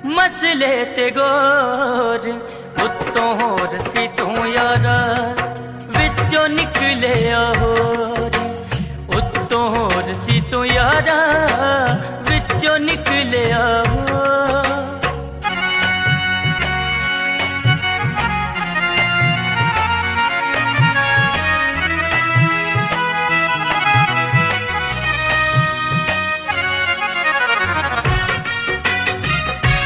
मसले ते गोर उत्तों होर सी तू यारा विचों निकले होर उत्तों होर सी तू यारा विचों निकले होर।